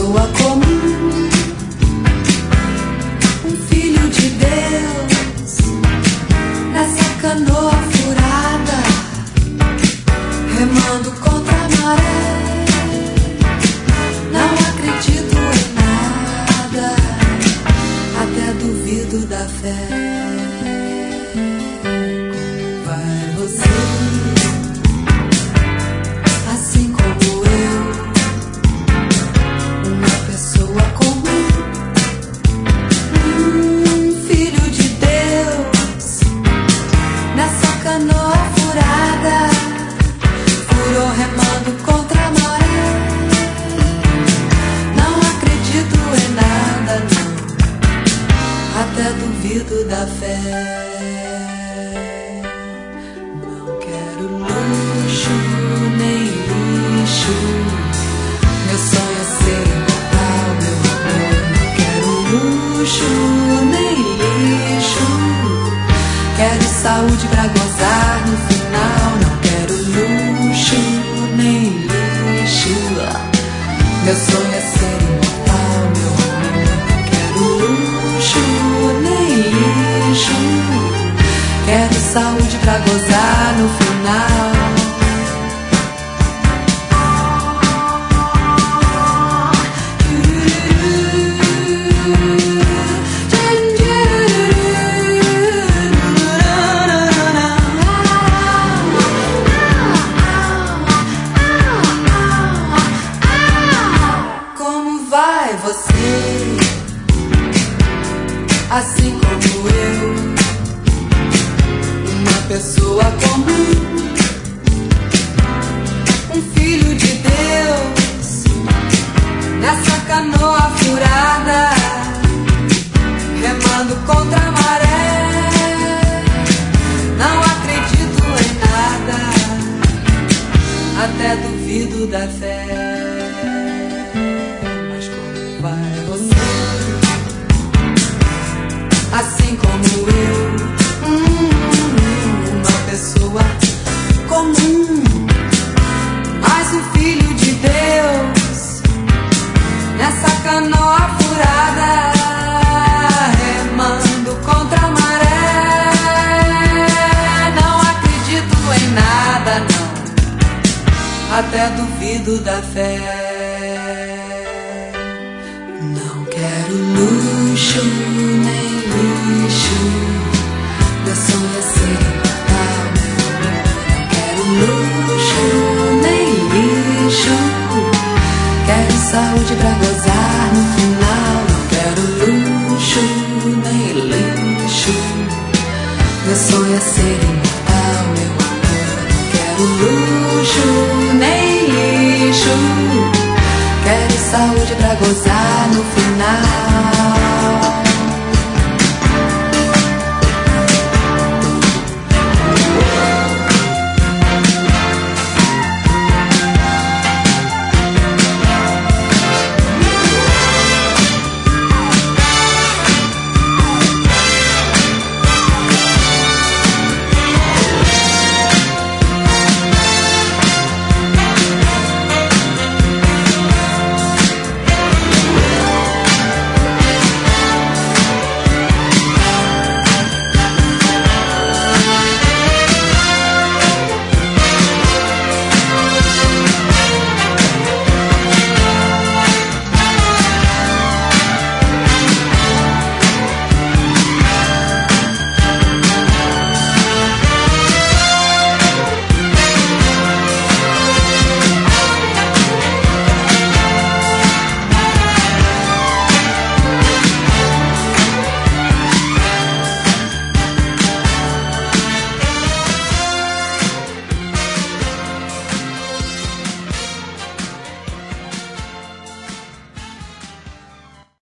pessoa comum, um filho de Deus, nessa canoa furada, remando contra a maré. Não acredito em nada, até duvido da fé. Como vai você? Assim como eu, uma pessoa comum, um filho de Deus, nessa canoa furada, furou remando contra a maré. Não acredito em nada, não, até duvido da fé. Não quero luxo nem lixo, meu sonho é ser imortal, meu amor. Não quero luxo nem lixo, quero saúde pra gozar no final. Não quero luxo nem lixo, meu sonho é ser imortal, meu amor. Não quero luxo nem lixo, quero saúde pra gozar no final. Como vai você? Assim como eu, uma pessoa comum, um filho de Deus, nessa canoa furada, remando contra a maré. Não acredito em nada, até duvido da fé. Mas como vai você? Assim como eu, uma pessoa comum, mas um filho de Deus, nessa canoa furada, remando contra a maré. Não acredito em nada, não, até duvido da fé. Não quero luxo nem lixo, meu sonho é ser imortal, meu amor. Não quero luxo nem lixo, quero saúde pra gozar no final. Não quero luxo nem lixo, meu sonho é ser imortal, meu amor. Não quero luxo nem lixo, quero saúde pra gozar no final.